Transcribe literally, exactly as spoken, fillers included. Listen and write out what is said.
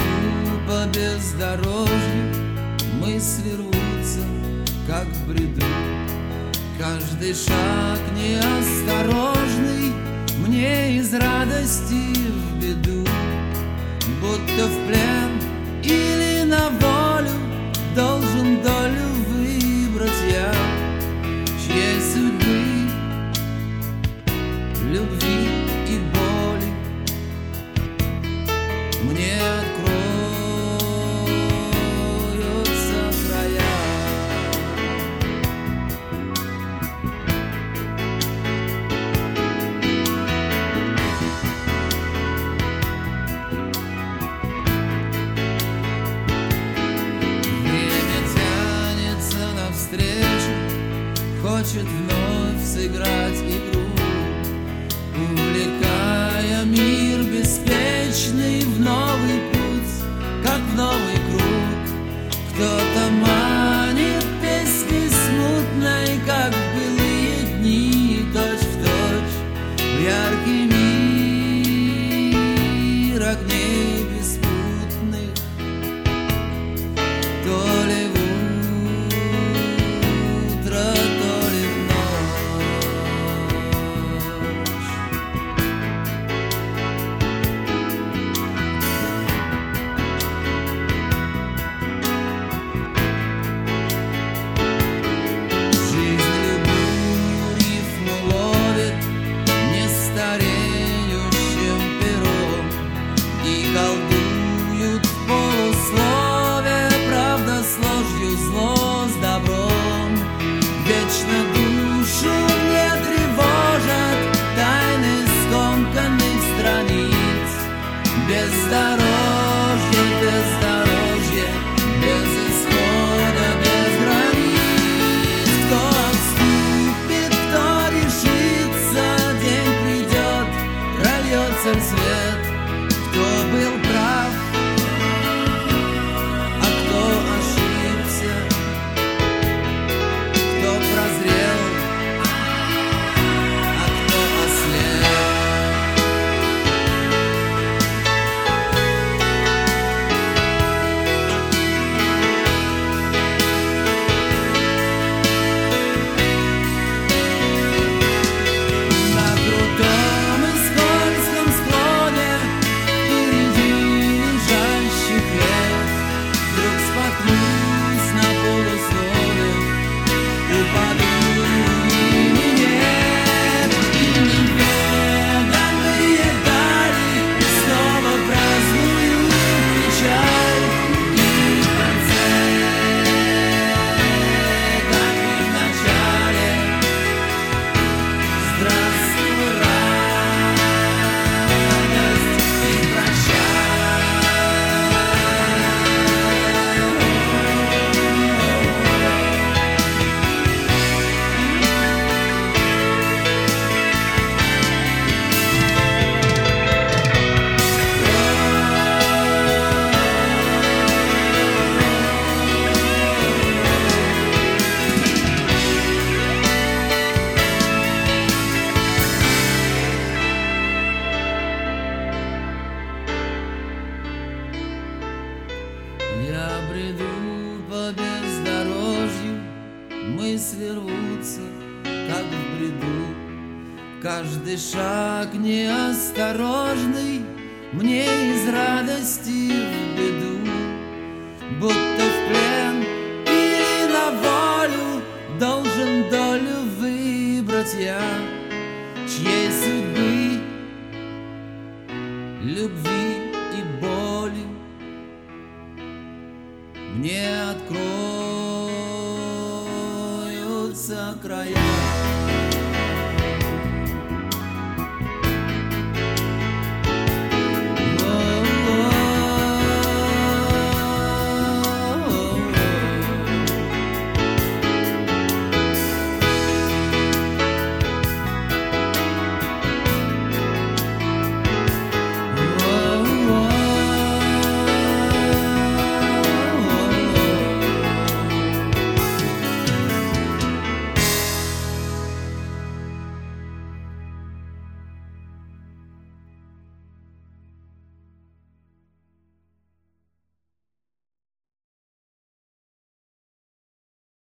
бреду по бездорожью, мысли рвутся, как в бреду. Каждый шаг неосторожный мне из радости в беду. Будто в плен или на волю должен долю выбрать я, чьей судьбы, любви и боли мне откроются края. Время тянется навстречу, хочет вновь сыграть игру, увлекая мир беспечный в новый путь, как в новый круг. Кто-то манит песней смутной, как в былые дни, точь в точь в яркий мир огней беспутных. То ли в утро, то ли в ночь. Жизнь любую рифму ловит нестареющим пером и колдуют в полуслове, правда с ложью, зло с добром. Вечно душу не тревожат тайны скомканных страниц. Бездорожье, бездорожье, без исхода, без границ. Кто отступит, кто решится, день придет, прольется свет. Кто был прав, а кто ошибся, кто прозрел, а кто ослеп. На крутом и скользком склоне впереди лежащих лет вдруг споткнусь на полуслове, упаду и нет. И неведанные дали снова празднуют печаль. И в конце, как и в начале, здравствуй, радость, и прощай. Я бреду по бездорожью, мысли рвутся, как в бреду. Каждый шаг неосторожный мне из радости в беду. Будто в плен или на волю должен долю выбрать я, чьей судьбы, любви и боли мне откроются края.